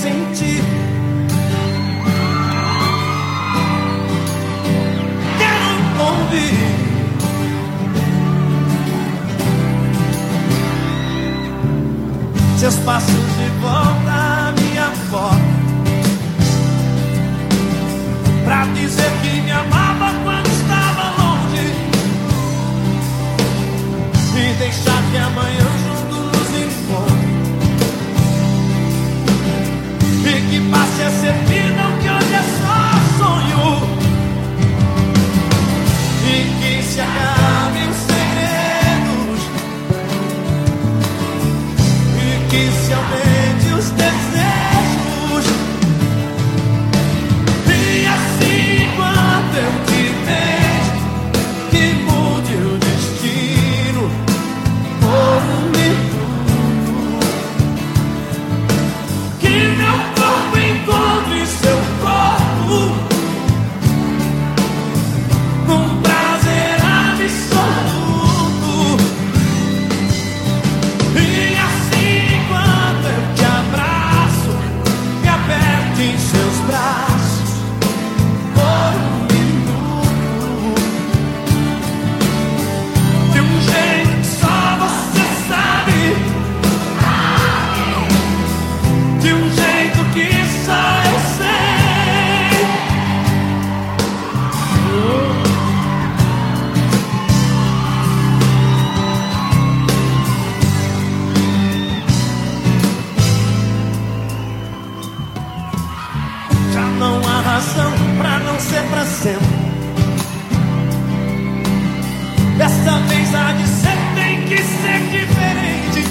sentir. Quero ouvir seus passos de volta à minha porta, pra dizer que me amava quando estava longe, e deixar que amanhã junto nos encontre, e que passe a ser vida o que hoje é só sonho, e que se acabem os segredos, e que se aumente os desejos, e assim quando eu te vejo, que mude o destino por um minuto, que meu corpo encontre seu corpo num prazer absoluto, e assim quando eu te abraço, me aperte em seus braços por um minuto, de um jeito que só você sabe, de um jeito que só eu sei. Já não há razão pra não ser pra sempre. Desta vez há de ser, tem que ser diferente.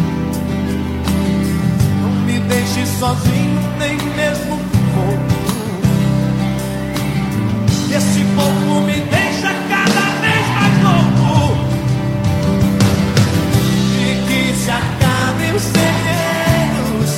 Não me deixe sozinho, nem mesmo um pouco. Esse pouco me deixa cada vez mais louco, e que se acabem os segredos,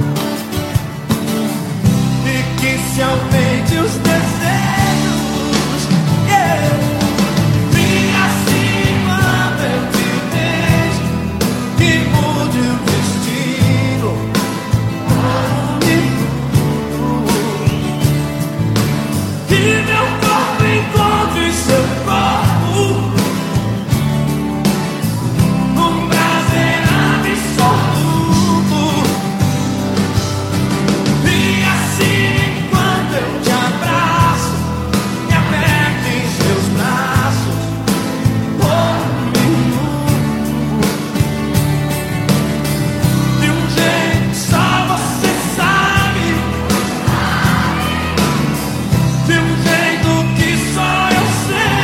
e que se aumente os desejos, yeah. E assim quando eu te vejo, que mude o destino por um minuto, que meu corpo encontre seu corpo num prazer absoluto, e assim quando eu te abraço, me aperte em seus braços por um minuto, de um jeito que só você sabe, de um jeito que só eu sei.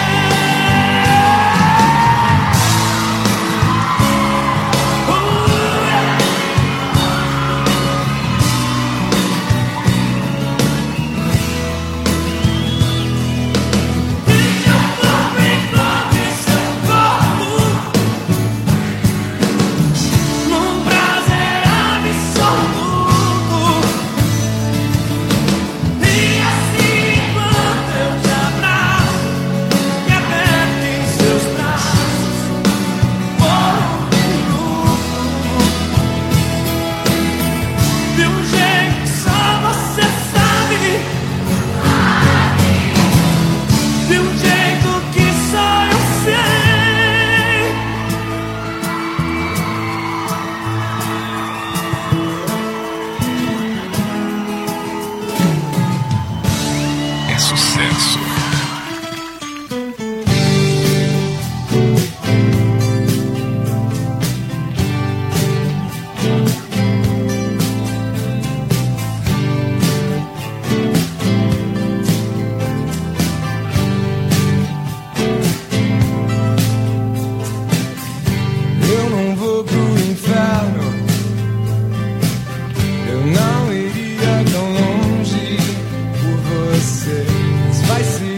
Num prazer absoluto, e assim quando eu te abraço, me aperte em seus braços por um minuto, de um jeito que só você sabe, de um jeito que só eu sei. É sucesso. Eu não vou pro inferno, eu não iria tão longe por você. Mas vai se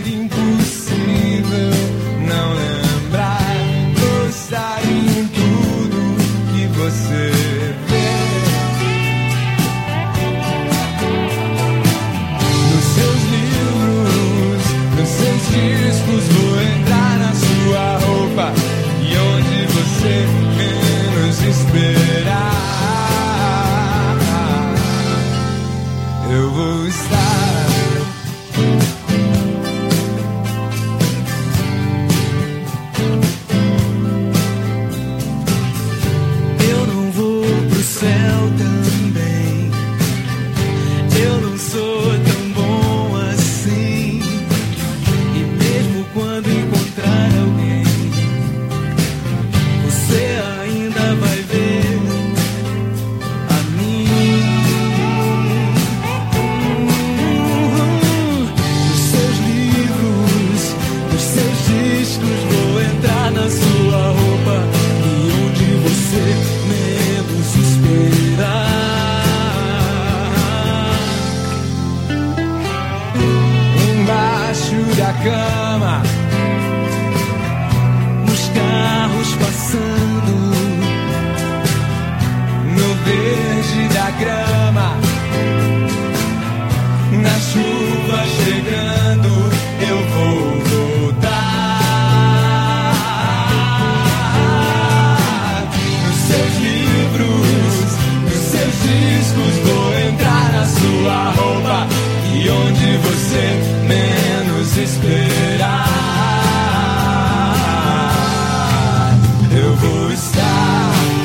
da cama, nos carros passando, no verde da grama, na chuva chegando, eu vou voltar. Nos seus livros, nos seus discos, vou entrar na sua roupa e onde você menos esperar, eu vou estar.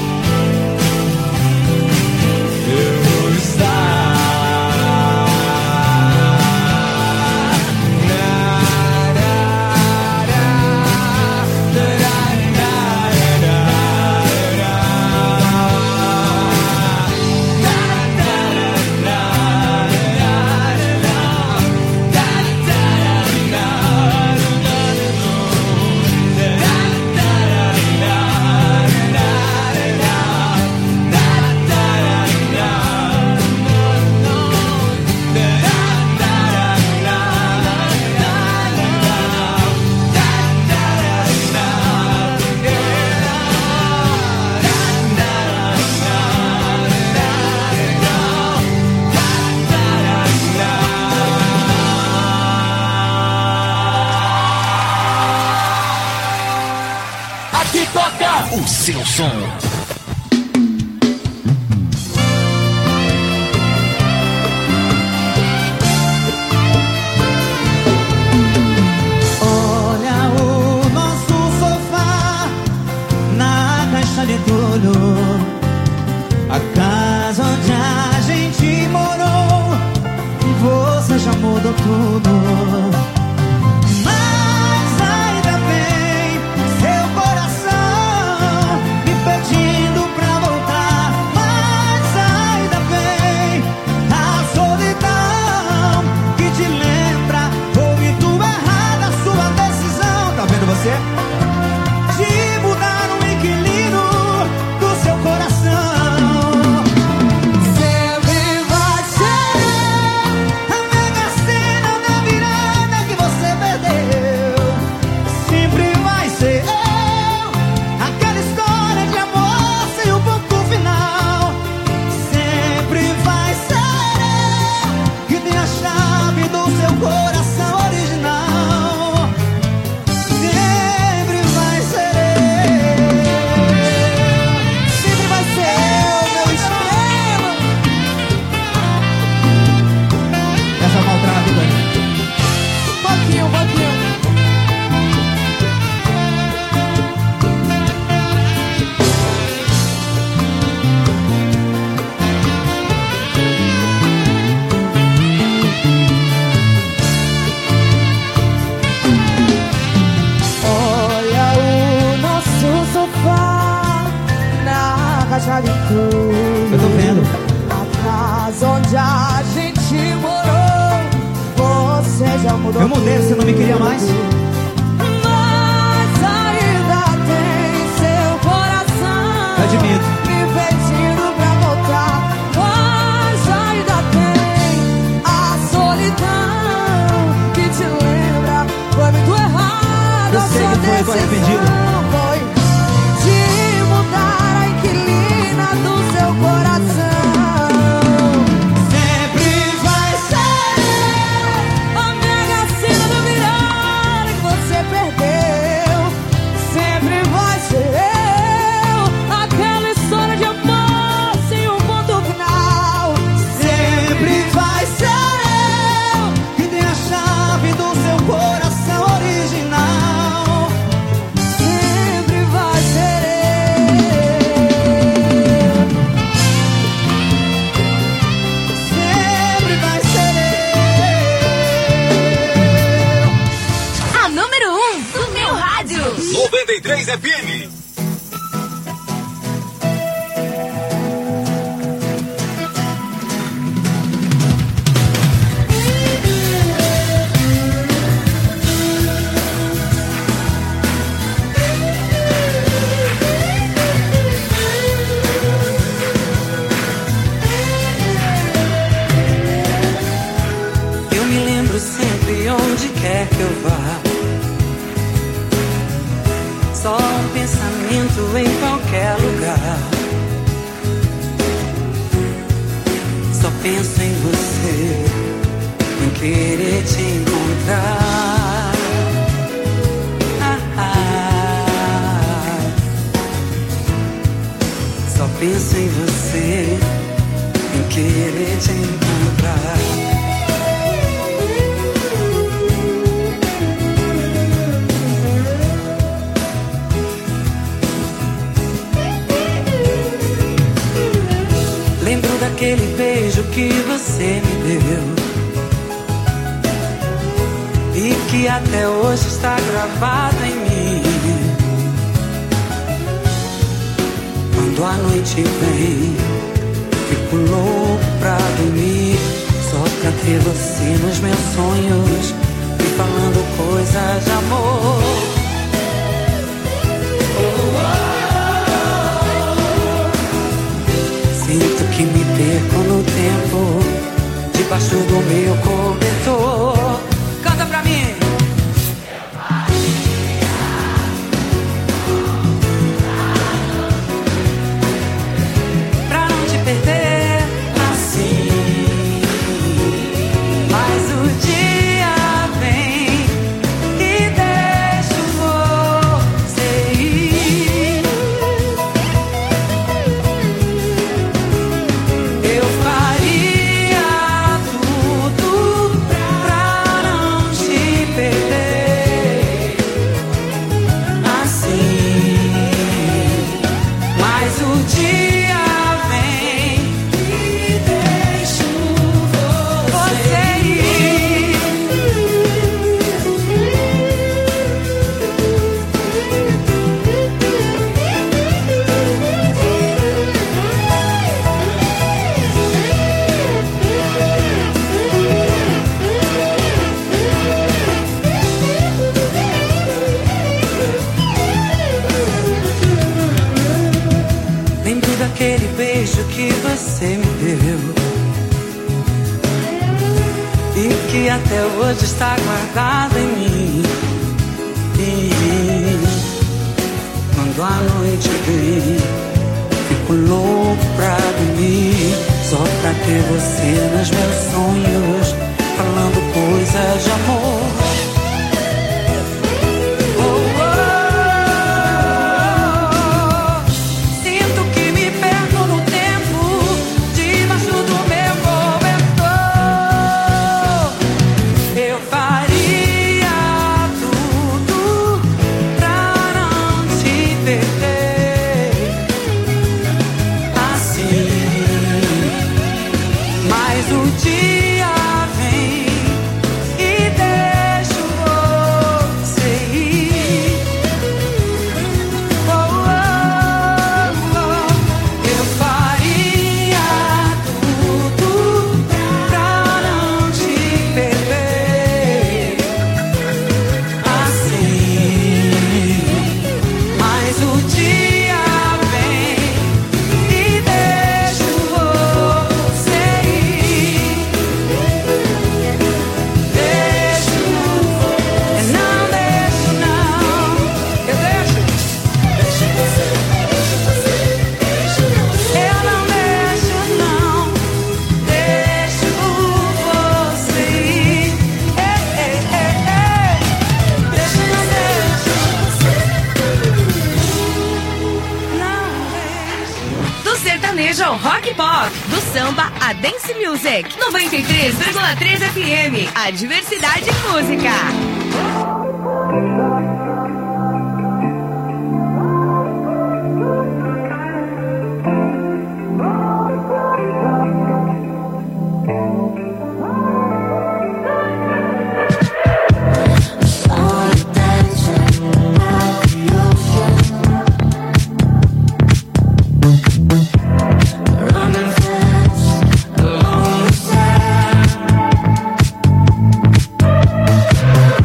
O seu som. Olha o nosso sofá na caixa de tudo, a casa onde a gente morou. Você já mudou tudo. De mudar o inquilino do seu coração. Sempre vai ser a mega cena da virada que você perdeu. Sempre vai ser eu, aquela história de amor sem o ponto final. Sempre vai ser eu que tem a chave do seu coração original. Eu tô vendo. A casa onde a gente morou, você já mudou. Eu mudei, você não me queria mais. Mas ainda tem seu coração. Eu admito. Me pedindo pra voltar. Mas ainda tem a solidão que te lembra. Foi muito errado. Eu sei que foi, tô arrependido. Foi de mudar a inquilina do seu coração. Sempre vai ser a mega cena da virada que você perdeu. Sempre vai ser eu, aquela história de amor sem um ponto final. Sempre vai ser eu que tem a chave do seu coração original. Sempre vai ser Sempre vai ser A número 1 do meu rádio. 93 FM. Eu me lembro sempre onde quer que eu vá. Só um pensamento em qualquer lugar. Só penso em você, em querer te encontrar. Só penso em você, em querer te encontrar. Lembro daquele beijo que você me deu e que até hoje está gravado em mim. Quando a noite vem, fico louco pra dormir, só pra ter você nos meus sonhos e falando coisas de amor. Sinto que me perco no tempo, debaixo do meu cobertor. Canta pra mim! Pra não te perder assim. Mas o dia vem e deixo você ir. Eu faria tudo pra não te perder assim. Mas o dia vem e deixo você ir. Lembro daquele beijo que você me deu e que até hoje está guardado em mim. E quando a noite vem, fico louco pra dormir, só pra ter você nos meus sonhos, falando coisas de amor. Sinto que me perco no tempo, debaixo do meu cobertor. Eu faria tudo pra não te perder assim. Mas o dia vem e deixo você ir. Oh, oh, oh. Eu faria tudo pra não te perder assim. Mas o dia vem e deixo você ir. Deixo, não deixo não. Eu deixo. Eu não deixo não. Deixo você ir. Deixo, não deixo. Não deixo. Do sertanejo ao rock pop, do samba a dance music. 93,3 FM. A diversidade em música. Running fast along the side.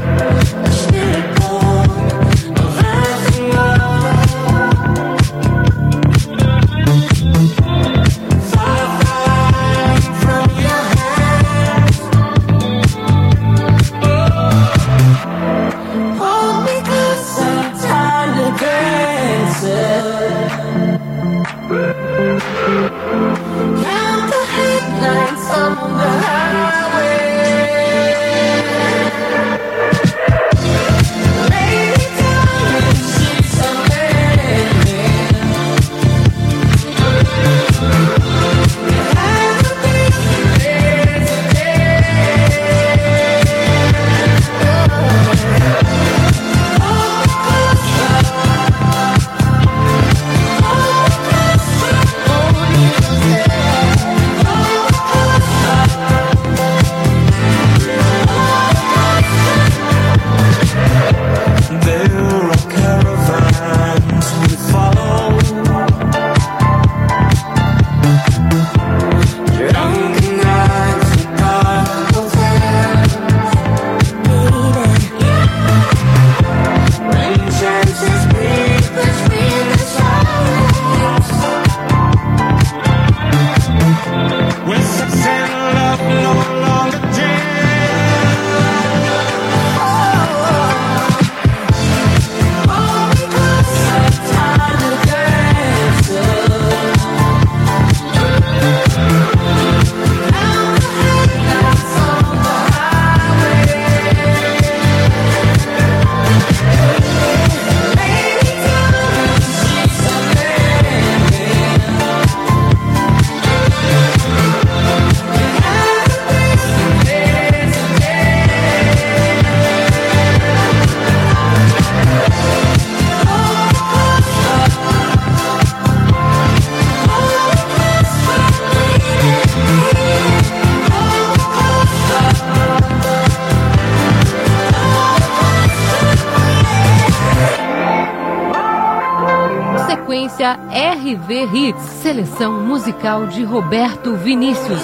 sequência RV Hits, seleção musical de Roberto Vinícius.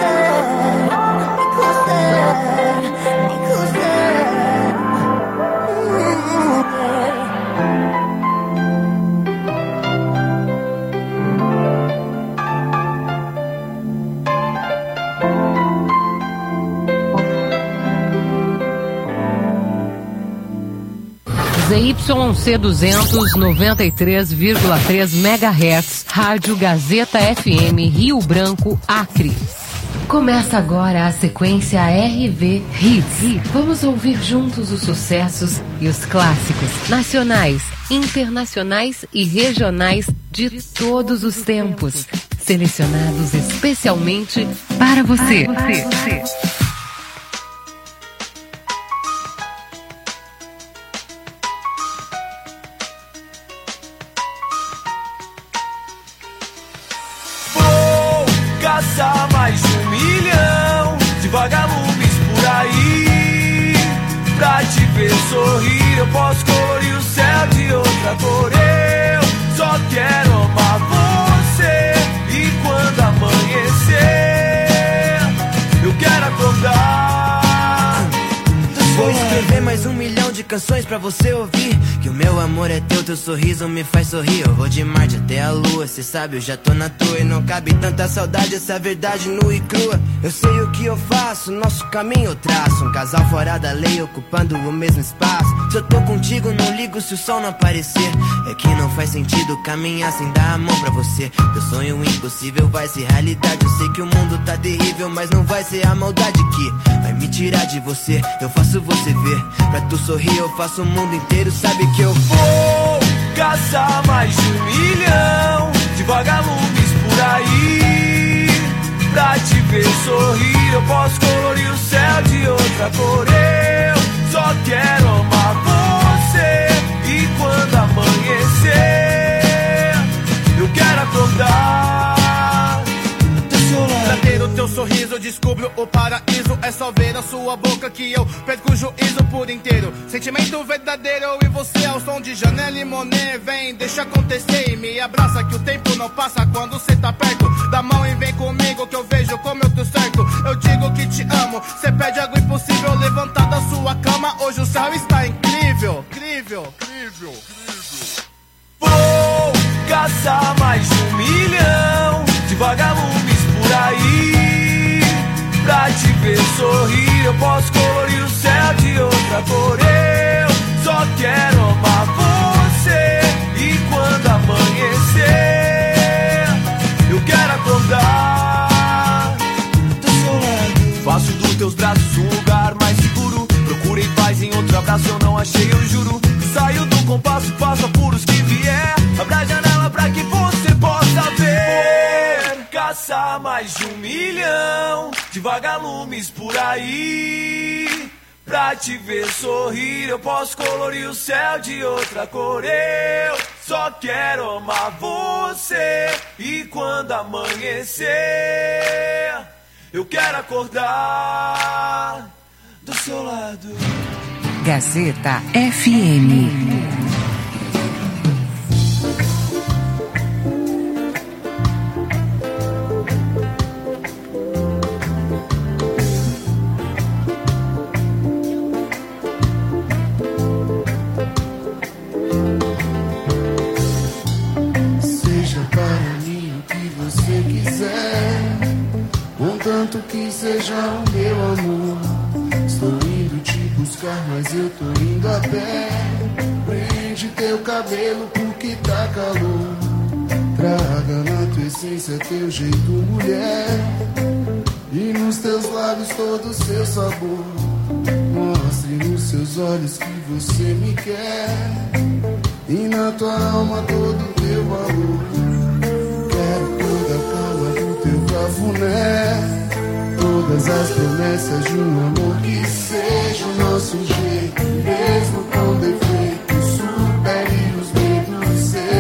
ZYC 200, 93,3 MHz, Rádio Gazeta FM, Rio Branco, Acre. Começa agora a sequência RV Hits. Vamos ouvir juntos os sucessos e os clássicos nacionais, internacionais e regionais de todos os tempos, selecionados especialmente para você. Mais 1 milhão de vagalumes por aí. Pra te ver sorrir, eu posso colorir o céu de outra cor. Eu só quero amar você. E quando amanhecer, eu quero acordar. Vou escrever mais 1 milhão de canções pra você ouvir. Que o meu amor é teu sorriso me faz sorrir. Eu vou de Marte até a Lua, cê sabe, eu já tô na tua. E não cabe tanta saudade, essa verdade nua e crua. Eu sei o que eu faço, nosso caminho eu traço. Um casal fora da lei, ocupando o mesmo espaço. Se eu tô contigo, não ligo se o sol não aparecer. É que não faz sentido caminhar sem dar a mão pra você. Teu sonho impossível vai ser realidade. Eu sei que o mundo tá terrível, mas não vai ser a maldade que vai me tirar de você. Eu faço você ver, pra tu sorrir eu faço o mundo inteiro. Sabe que eu vou caçar mais 1 milhão de vagalumes por aí. Pra te ver sorrir, eu posso colorir o céu de outra cor. Eu só quero amar você. E quando amanhecer, eu quero acordar. Pra ter o teu sorriso, eu descubro o paraíso. É só ver a sua boca que eu perco o juízo por inteiro. Sentimento verdadeiro, eu e você ao som de Janelle e Monet. Vem, deixa acontecer e me abraça, que o tempo não passa quando cê tá perto. Dá mão e vem comigo que eu vejo como eu tô certo. Eu digo que te amo, cê pede algo impossível. Levantar da sua cama, hoje o céu está incrível. Incrível, incrível, incrível. Vou caçar mais 1 milhão de vagalumes por aí. Pra te ver sorrir, eu posso colorir o céu de outra cor. Eu só quero amar você. E quando amanhecer, eu quero acordar. Faço dos teus braços um lugar mais seguro. Procurei paz em outro abraço, eu não achei, eu juro. Saio do compasso, faço apuros que vier. Abra a janela pra que você possa ver. Caçar mais 1 milhão de vagalumes por aí. Pra te ver sorrir, eu posso colorir o céu de outra cor. Eu só quero amar você. E quando amanhecer, eu quero acordar do seu lado. Gazeta FM. Contanto que seja o meu amor. Estou indo te buscar, mas eu tô indo a pé. Prende teu cabelo porque tá calor. Traga na tua essência teu jeito, mulher. E nos teus lábios todo o seu sabor. Mostre nos seus olhos que você me quer. E na tua alma todo o teu valor. Quero toda a calma do teu cafuné. Todas as promessas de um amor que seja o nosso jeito. Mesmo com defeitos, supere os medos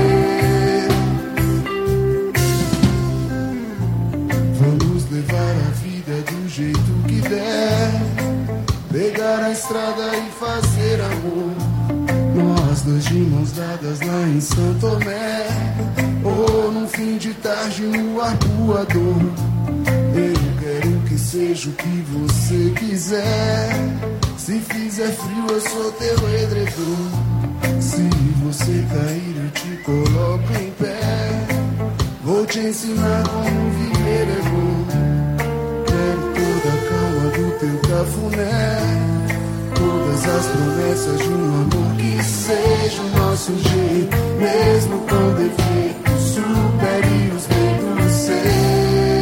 seus. Vamos levar a vida do jeito que der. Pegar a estrada e fazer amor. Nós Nós dois de mãos dadas lá em São Tomé, ou num fim de tarde no arpoador. Eu quero que seja o que você quiser. Se fizer frio eu sou teu edredom. Se você cair eu te coloco em pé. Vou te ensinar como viver é bom. Quero toda a calma do teu cafuné, todas as promessas de um amor que seja o nosso jeito, mesmo com defeitos, supere os medos seus.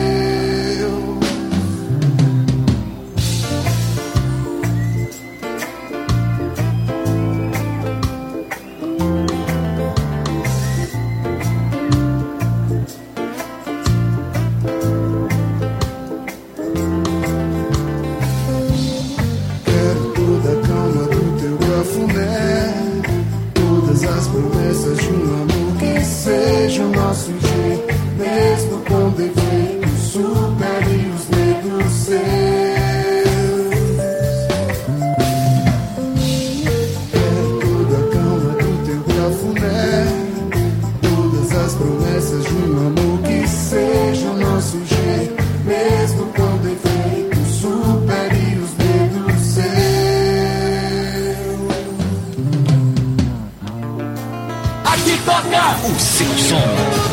Todas as promessas de um amor que seja o nosso jeito, mesmo com defeitos, supere os medos seus. Quero toda a calma do teu cafuné, todas as promessas de um amor que seja o nosso jeito, mesmo com defeitos, supere os medos seus. Toca o seu som.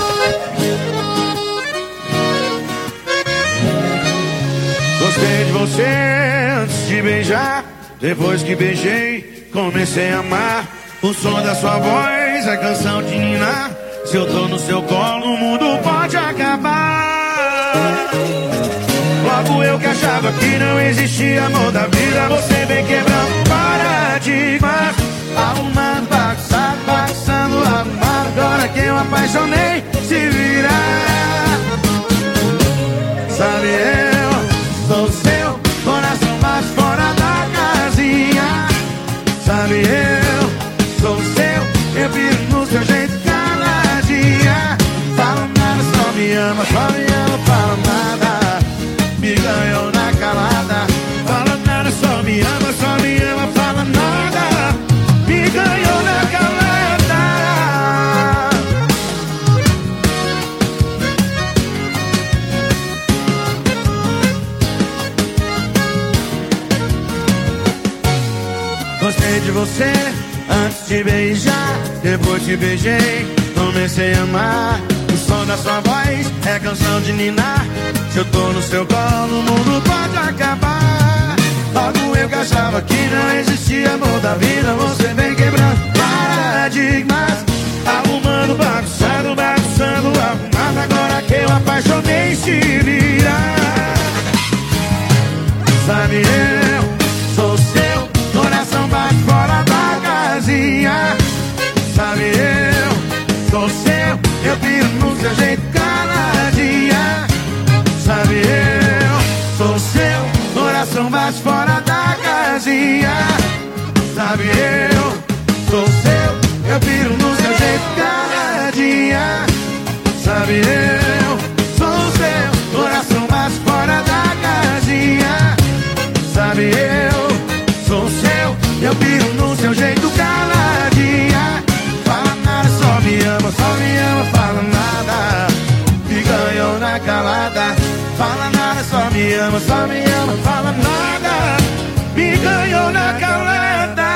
Gostei de você antes de beijar. Depois que beijei, comecei a amar. O som da sua voz é canção de ninar. Se eu tô no seu colo, o mundo pode acabar. Logo eu que achava que não existia amor da vida, você vem quebrando paradigmas, arrumando, bagunçado, bagunçando, arrumado. Agora que eu apaixonei, se virar. Sabe, eu sou seu, coração bate fora da casinha. Sabe, eu sou seu, eu vivo no seu jeito caladinha. Fala nada, só me ama, fala nada. Me ganhou na calada. Fala nada, só me ama, fala nada. Me ganhou na calada. Gostei de você antes de beijar. Depois que beijei, comecei a amar. O som da sua voz é canção de ninar. Se eu tô no seu colo, o mundo pode acabar. Logo eu que achava que não existia amor da vida, você vem quebrando paradigmas, arrumando, bagunçando, arrumado. Agora que eu apaixonei, se virar. Sabe, eu sou seu, coração bate fora da casinha. Sabe, eu sou seu, eu piro no seu jeito caladinha. Sabe, eu sou seu, coração bate fora da casinha. Sabe, eu sou seu, eu piro no seu jeito caladinha. Sabe, eu sou seu, coração bate fora da casinha. Sabe, eu sou seu, eu piro no seu jeito caladinha. Fala nada, só me ama, fala nada. Me ganhou na calada. Fala nada, só me ama, fala nada. Me ganhou na calada.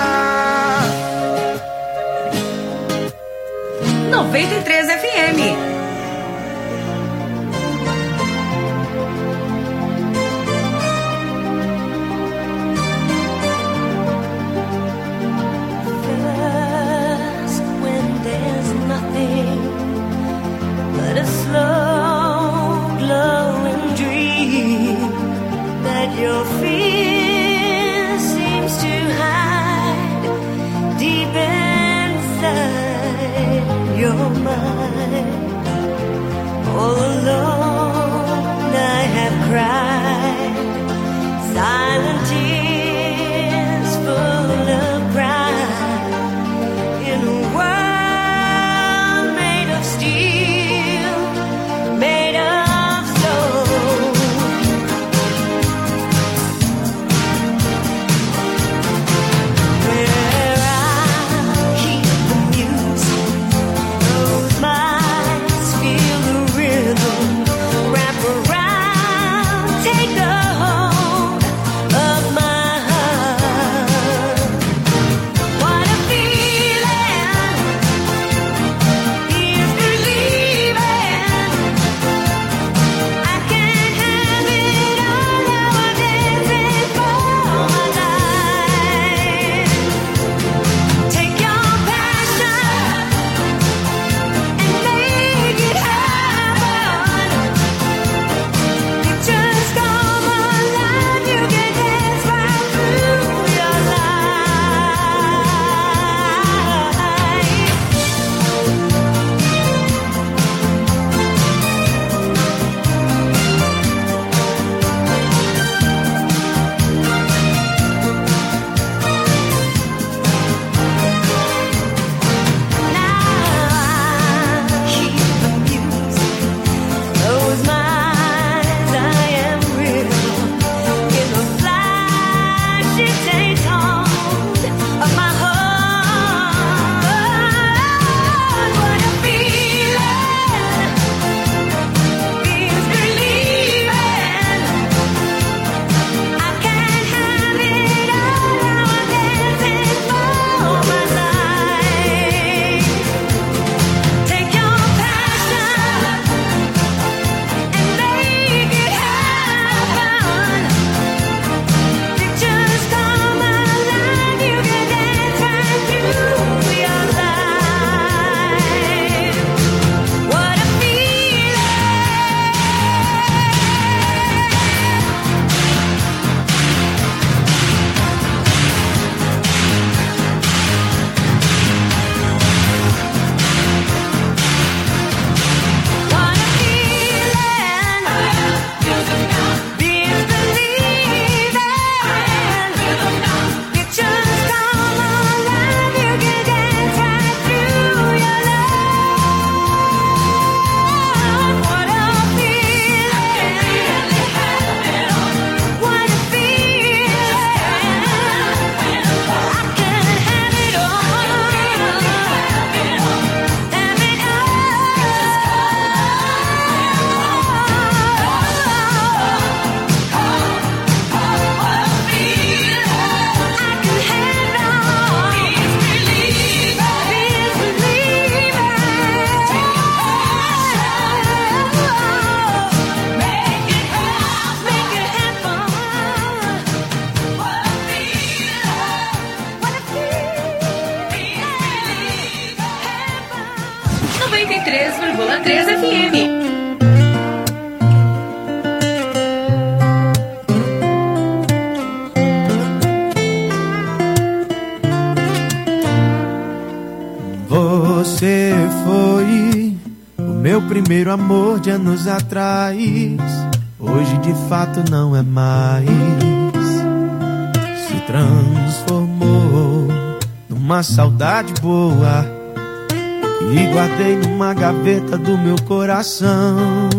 93 FM. But a slow glowing dream that your fear seems to hide deep inside your mind. All alone I have cried silent tears full of pride in a world made of steel, made of stone. Where I 93,3 FM. Você foi o meu primeiro amor de anos atrás. Hoje de fato não é mais. Se transformou numa saudade boa que guardei numa gaveta do meu coração.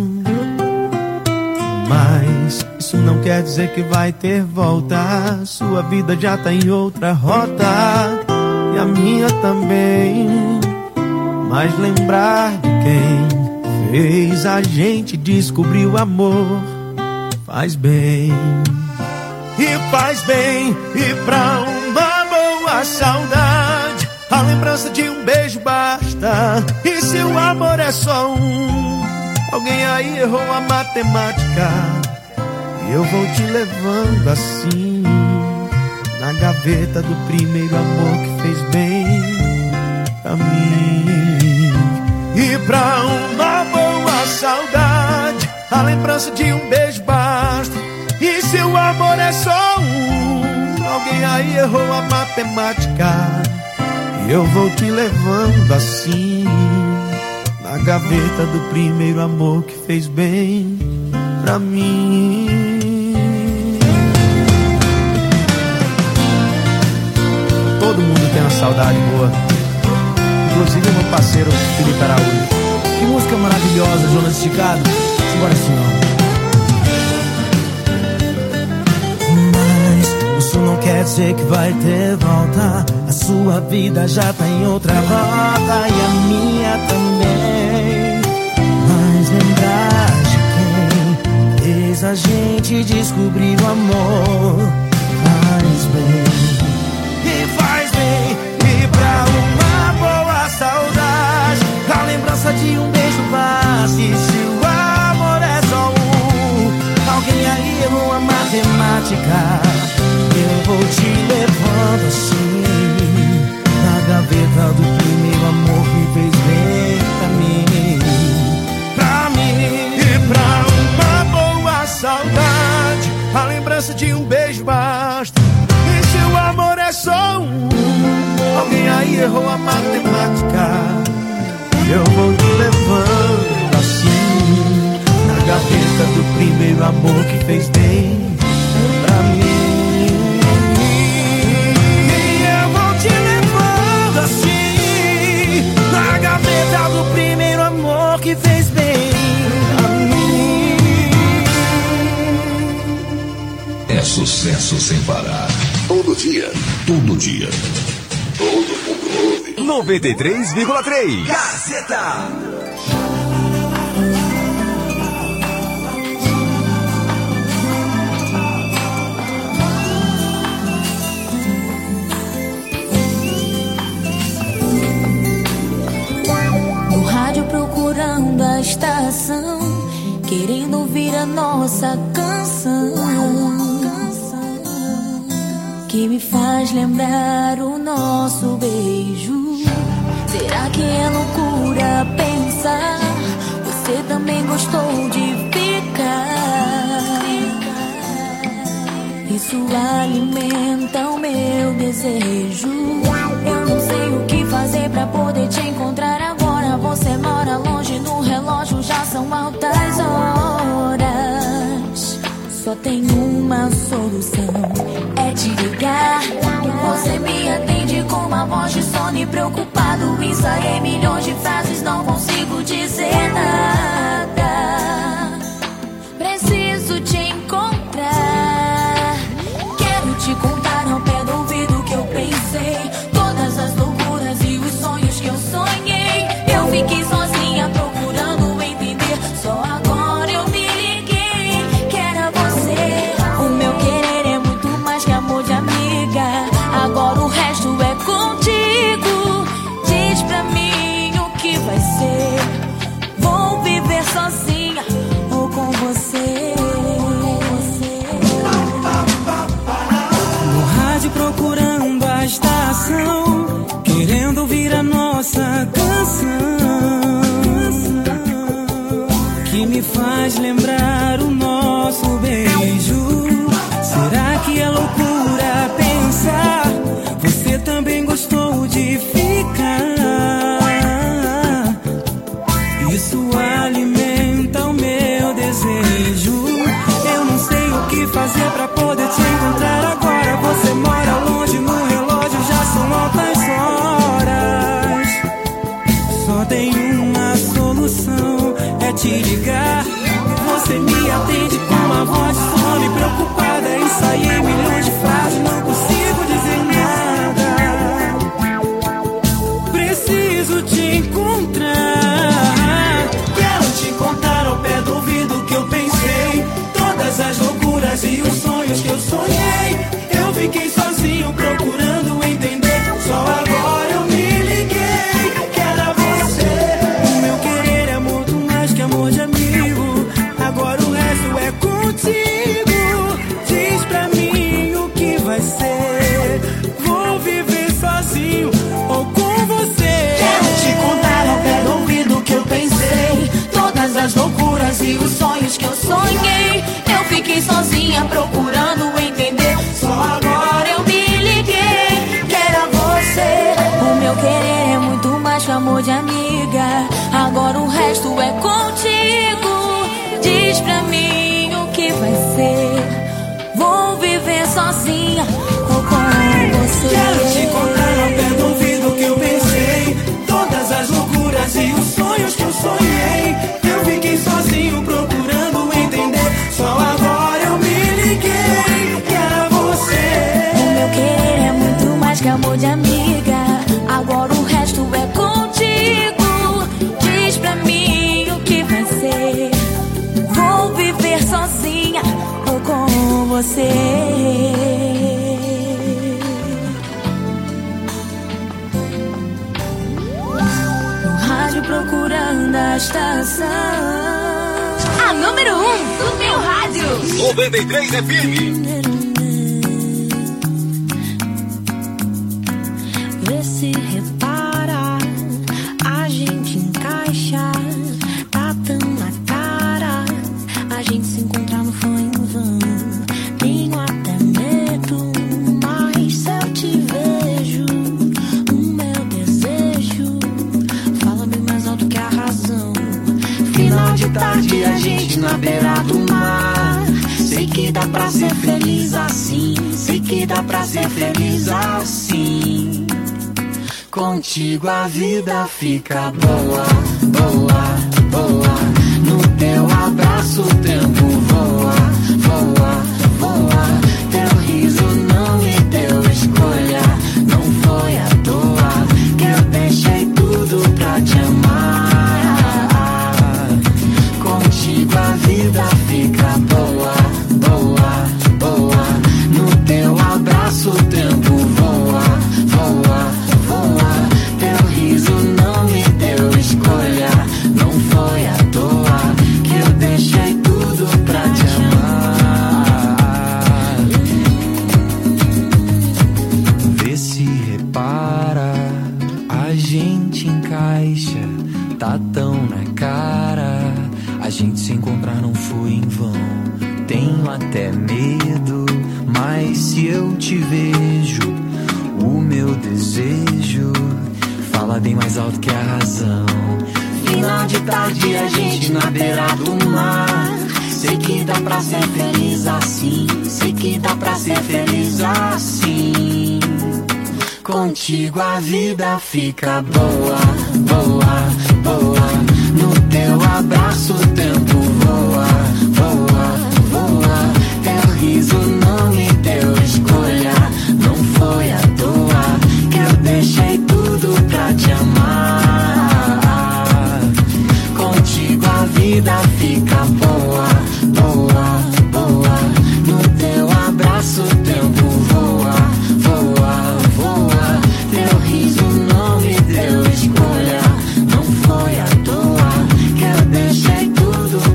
Mas isso não quer dizer que vai ter volta. Sua vida já tá em outra rota e a minha também. Mas lembrar de quem fez a gente descobrir o amor faz bem. E faz bem, e pra uma boa saudade a lembrança de um beijo basta. E se o amor é só um, alguém aí errou a matemática. E eu vou te levando assim na gaveta do primeiro amor que fez bem pra mim. E pra uma boa saudade a lembrança de um beijo basta. E se o amor é só um, alguém aí errou a matemática. E eu vou te levando assim na gaveta do primeiro amor que fez bem pra mim. Todo mundo tem uma saudade boa, inclusive meu parceiro Felipe Araújo. Que música maravilhosa, Jonas Esticado. Simbora assim, ó. Mas isso não quer dizer que vai ter volta. A sua vida já tá em outra rota e a minha também. Mas lembrar de quem fez a gente descobrir o amor faz bem. E faz bem, e pra uma boa saudade a lembrança de um beijo basta. E se o amor é só um, alguém aí errou a matemática. Eu vou te levando assim na gaveta do primeiro amor que fez bem pra mim. Pra mim. E pra uma boa saudade a lembrança de um beijo basta. E se o amor é só um, alguém aí errou a matemática. Eu vou te levando assim na gaveta do primeiro amor que fez bem pra mim. E eu vou te levando assim na gaveta do primeiro amor que fez bem pra mim. É sucesso sem parar. Todo dia. Todo dia. Todo mundo ouve. 93,3 Gazeta. No rádio procurando a estação, querendo ouvir a nossa canção, que me faz lembrar o nosso beijo. Será que é loucura pensar? Você também gostou de ficar? Isso alimenta o meu desejo. Eu não sei o que fazer pra poder te encontrar agora. Você mora longe, no relógio já são altas horas. Só tem uma solução, é te ligar. Você me atende com uma voz de sono e preocupado. Ensaiei milhões de frases, não consigo dizer nada. Preciso te encontrar. Quero te contar ao pé do ouvido que eu pensei, todas as loucuras e os sonhos que eu sonhei. Eu fiquei sozinha procurando entender, só agora eu me liguei que era você. O meu querer é muito mais que amor de amiga. Agora o resto é contigo. Diz pra mim o que vai ser. Vou viver sozinha ou com você. No rádio procurando a estação, querendo ouvir a nossa canção, faz lembrar o nosso beijo. Será que é loucura pensar? Você também gostou de ficar. Isso alimenta o meu desejo. Eu não sei o que fazer pra poder te encontrar agora. Você mora longe, no relógio já são altas horas. Só tem uma solução, é te ligar. Você me atende com uma voz de sono preocupada. Ensaiei milhões de frases, não consigo dizer nada. Preciso te encontrar. Quero te contar ao pé do ouvido que eu pensei. Todas as loucuras e os sonhos que eu sonhei. Eu fiquei sozinho procurando entender. Só agora eu me liguei que era você. O meu querer é muito mais que amor de amigo. Agora o resto é contigo. Diz pra mim o que vai ser. Vou viver sozinho ou com você. Quero te contar ao pé do ouvido que eu pensei. Todas as loucuras e os sonhos que eu sonhei. Eu fiquei sozinha procurando entender. Só agora eu me liguei que era você. O meu querer é muito mais que amor de amiga. Agora o resto é contigo. Diz pra mim o que vai ser. Vou viver sozinha ou com você. Quero te contar ao pé do ouvido que eu pensei. Todas as loucuras e os sonhos que eu sonhei. Eu fiquei sozinho procurando entender. Só agora eu me liguei que era você. O meu querer é muito mais que amor de amiga. Agora o resto é contigo. Diz pra mim o que vai ser. Vou viver sozinha ou com você. No rádio procurando a estação. A número 1 do meu rádio. 93 FM. Vê se repara, a gente encaixa. Tá tão na cara, a gente se encontrar não foi em vão. Tenho até medo, mas se eu te vejo, o meu desejo fala bem mais alto que a razão. Final de tarde, a gente na beira do mar. Sei que dá pra ser feliz assim. Sei que dá pra ser feliz assim. Contigo a vida fica boa, boa, boa. No teu abraço o tempo voa, voa, voa. Teu riso não me deu escolha. Não foi à toa que eu deixei tudo pra te amar. Contigo a vida fica boa, boa, boa. No teu abraço o tempo voa, voa, voa. Teu riso não me deu escolha. Não foi à toa que eu deixei tudo pra te amar. Vê se repara, a gente encaixa. Tá tão na cara, a gente se encontrar não foi em vão. Tenho até medo, mas se eu te vejo, o meu desejo fala bem mais alto que a razão. Final de tarde, a gente na beira do mar. Sei que dá pra ser feliz assim. Sei que dá pra ser feliz assim. Contigo a vida fica boa, boa, boa. No teu abraço o tempo voa, voa, voa. Teu riso não me deu escolha. Não foi à toa que eu deixei tudo pra te amar. Contigo a vida fica boa, boa, boa. No teu abraço o tempo voa, voa, voa. Teu riso não me deu escolha. Não foi à toa que eu deixei tudo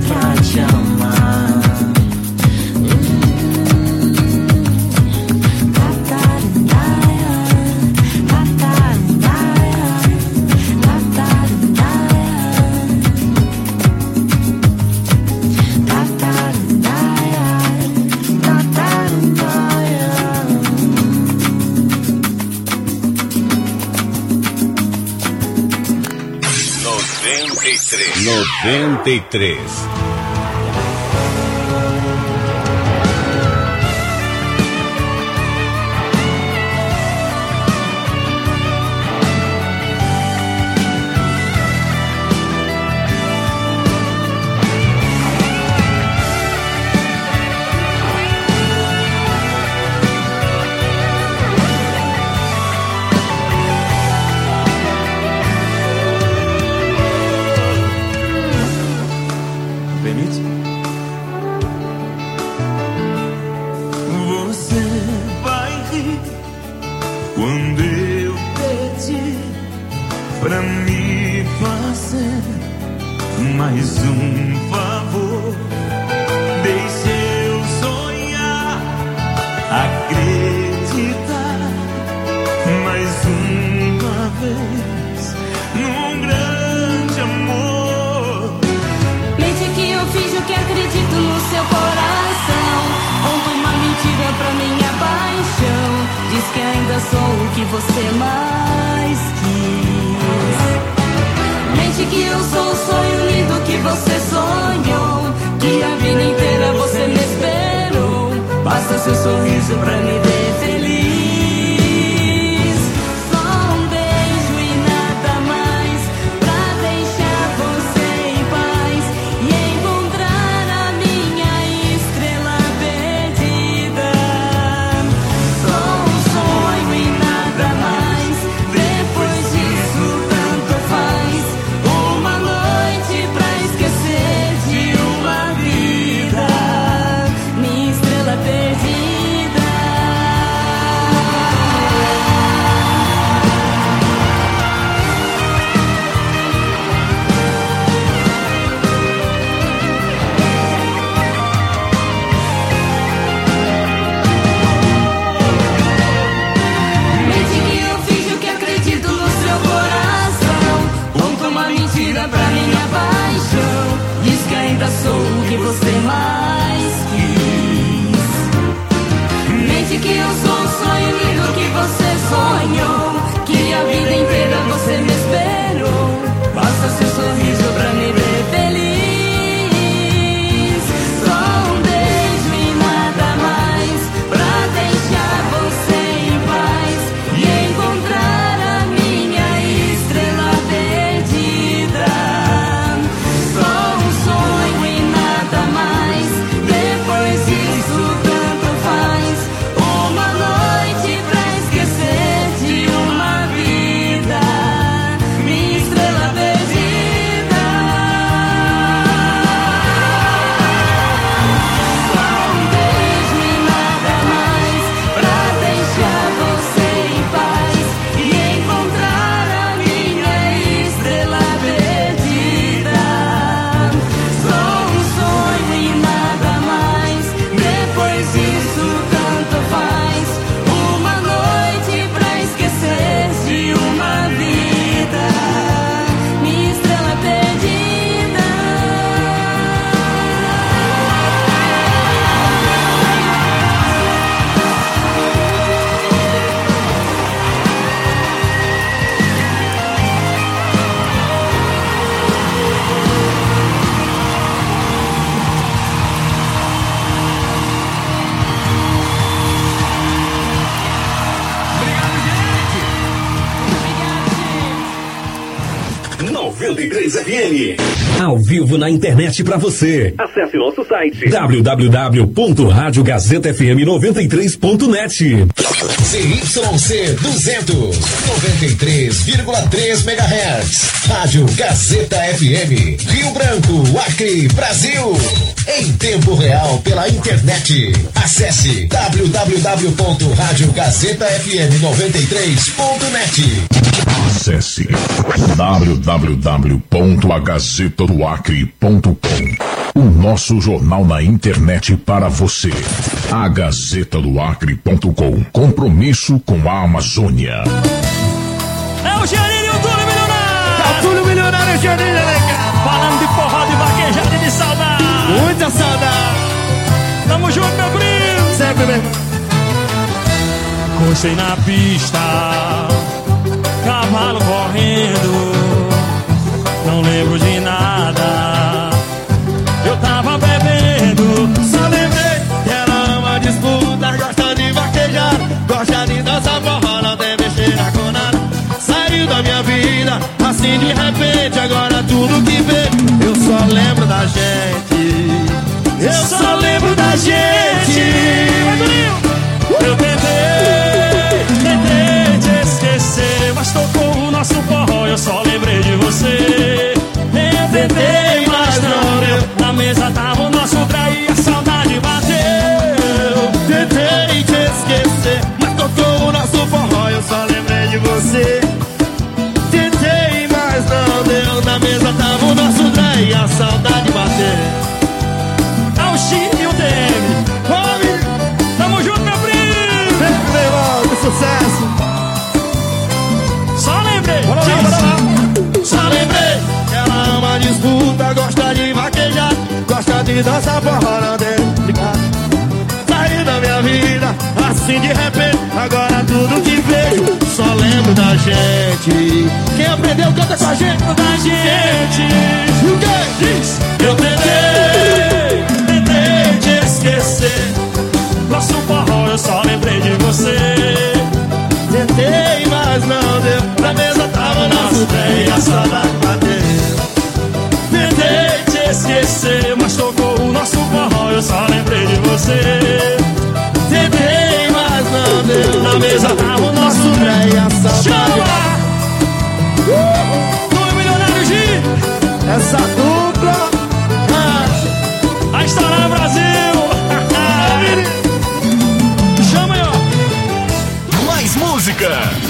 93. FM. Ao vivo na internet pra você. Acesse nosso site www.radiogazetafm93.net. CYC 200, 93,3 MHz. Rádio Gazeta FM. Rio Branco, Acre, Brasil. Em tempo real pela internet. Acesse www.radiogazetafm93.net. Acesse www.agazetadoacre.com. O nosso jornal na internet para você. agazetadoacre.com. Compromisso com a Amazônia. É o Geninho, o Túlio Milionário. Tá Túlio Milionário, Geninho, né, cara? Falando de porrada e vaquejada e de saudade. Muita saudade. Tamo junto, meu primo. Sempre mesmo. Cocei na pista, cavalo correndo. Não lembro assim de repente, agora tudo que vê, eu só lembro da gente. Eu só lembro da gente. Eu tentei te esquecer, mas tocou o nosso forró, eu só lembrei de você. Eu tentei, mas não deu. Na mesa tava o nosso traí, a saudade bateu. Tentei te esquecer, mas tocou o nosso forró, eu só lembrei de você. Tentei, mas não deu. Na mesa tava o nosso traí, a saudade bateu. É o Chico e o DM. Tamo junto, meu primo. Vem logo, sucesso. Só lembrei. Bora lá. Só lembrei. Ela ama disputa, gosta de vaquejar, gosta de dançar forró, não desligar. Saí da minha vida, assim de repente, agora tudo que vejo, só lembro da gente. Quem aprendeu canta com a gente. Da gente. O quê? Diz. Eu tentei te esquecer, nosso forró eu só lembrei de você. Tentei, mas não deu. Na mesa tava nosso trem, a saudade bateu. Tentei te esquecer, mas tocou o nosso forró, eu só lembrei de você. Tentei, mas não deu. Na mesa tava o nosso trem, a saudade. Chama! Do Milionário G. Essa dupla a história no Brasil. Chama aí, ó. Mais música.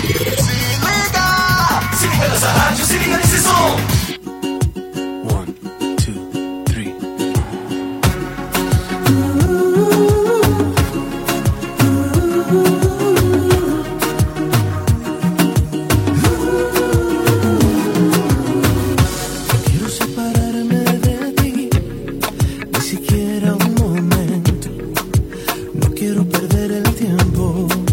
Se liga nessa rádio, se liga nesse som. 1, 2, 3. Quiero separarme de ti, ni siquiera un momento. No quiero perder el tiempo.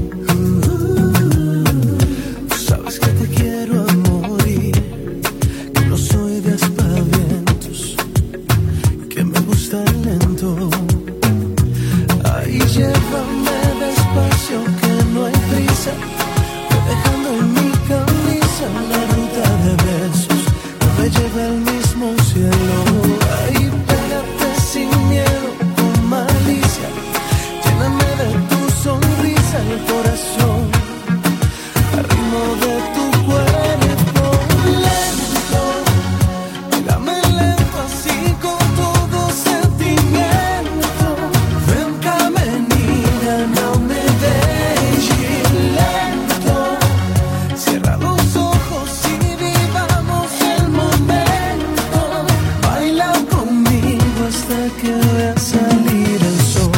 Tú sabes que te quiero a morir, que no soy de aspavientos, que me gusta lento. Ahí llévame despacio, que no hay prisa, ve dejando en mi camisa la ruta de besos que me lleva al mismo cielo. Ahí pégate sin miedo, con malicia, lléname de tu sonrisa el corazón, al ritmo de tu cuerpo lento. Pégame lento así con todo sentimiento. Ven caminina, no me dejes lento. Cierra los ojos y vivamos el momento. Baila conmigo hasta que vea salir el sol.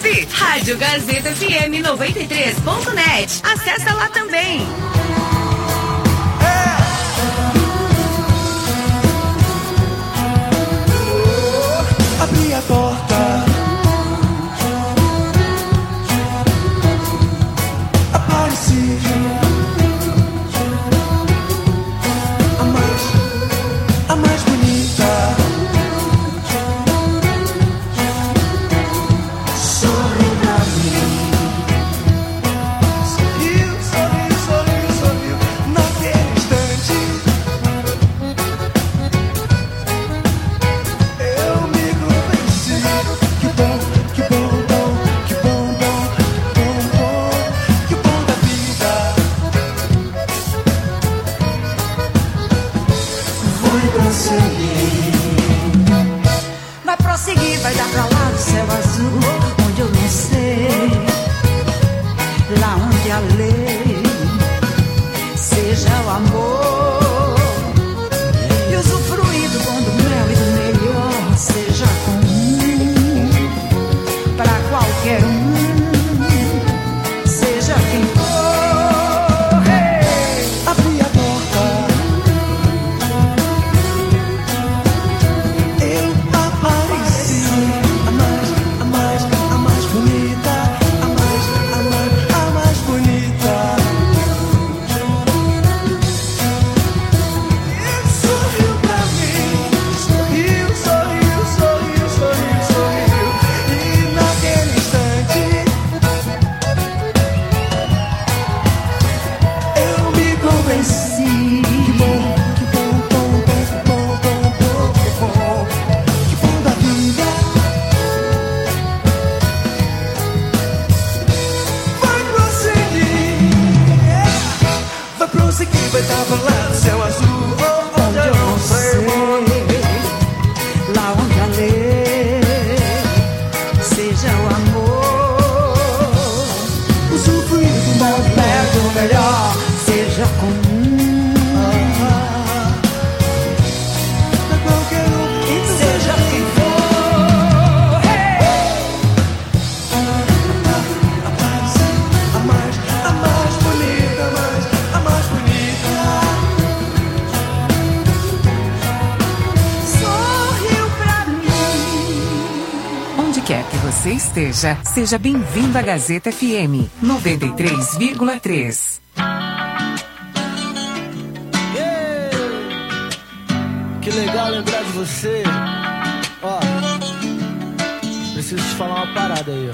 YouTube, Rádio Gazeta FM 93.net. Acessa lá também. Abri a porta, apareci, a mais bonita. Sorriu pra mim, sorriu, sorriu, sorriu, sorriu. Naquele instante eu me convenci. Que bom, que bom, bom, que bom, bom, bom, bom, que bom da vida. Vai prosseguir, vai dar pra lá do céu azul, onde eu não sei, lá onde a lei seja o amor, e usufruir do bom, do mel e do melhor seja comum pra qualquer um, seja quem for. Hey! Abri a porta, eu apareci, a mais bonita, a mais bonita. E sorriu pra mim, sorriu, sorriu, sorriu, sorriu, sorriu. E naquele instante eu me convenci. Que bom, que bom, bom, bom, bom, bom, bom, bom, que bom da vida. Vai prosseguir, vai dar pra lá do céu azul, onde eu não sei, lá onde a lei seja o amor, usufruir do bom, do perto, do melhor seja comum pra qualquer um, seja quem for. Hey! A mais bonita, a mais bonita. Sorriu pra mim. Onde quer que você esteja, seja bem-vindo à Gazeta FM 93,3. Que legal lembrar de você. Ó, preciso te falar uma parada aí, ó.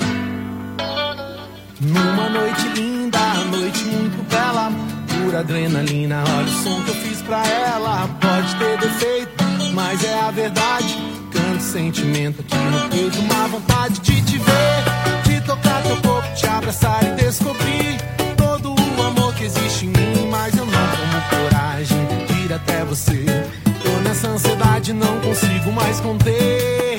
Numa noite linda, noite muito bela, pura adrenalina, olha o som que eu fiz pra ela. Pode ter defeito, mas é a verdade. Canto sentimento aqui no peito, uma vontade de te ver, de tocar teu corpo, te abraçar e descobrir todo o amor que existe em mim. Mas eu não tomo coragem de ir até você. Tô nessa ansiedade, não consigo mais conter.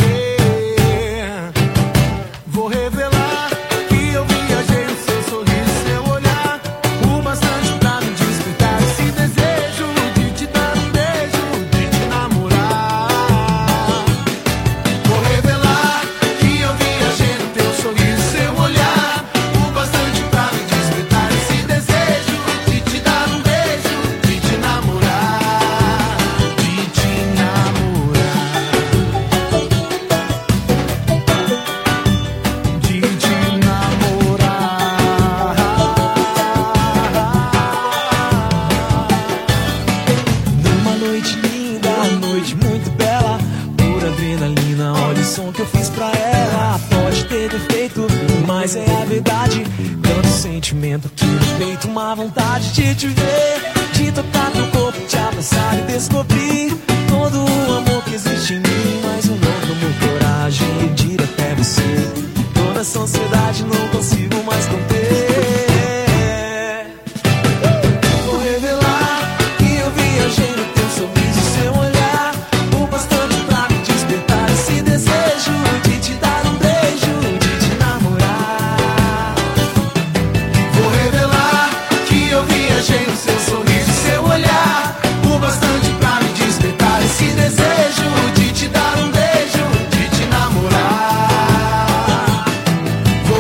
Vou revelar que eu viajei no seu sorriso, seu olhar, o bastante pra me despertar esse desejo de te dar um beijo, de te namorar. Vou revelar que eu viajei no teu sorriso, seu olhar, o bastante pra me despertar esse desejo de te dar um beijo, de te namorar, de te namorar. Numa noite linda, noite muito bela, pura adrenalina, olha o som que eu fiz pra ela. Pode ter defeito, mas é a verdade. Tanto sentimento aqui no peito, uma vontade de te ver, de tocar teu corpo, te abraçar e descobrir todo o amor que existe em mim. Mas eu não tomo coragem de ir até você. Toda essa ansiedade não consigo mais conter. Vou revelar que eu viajei no teu sorriso, seu olhar, o bastante pra me despertar esse desejo de te dar um beijo, de te namorar. Vou revelar que eu viajei no seu sorriso, seu olhar, o bastante pra me despertar esse desejo de te dar um beijo, de te namorar. Vou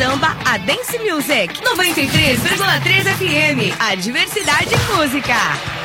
samba a Dance Music. 93,3 FM. A diversidade em música.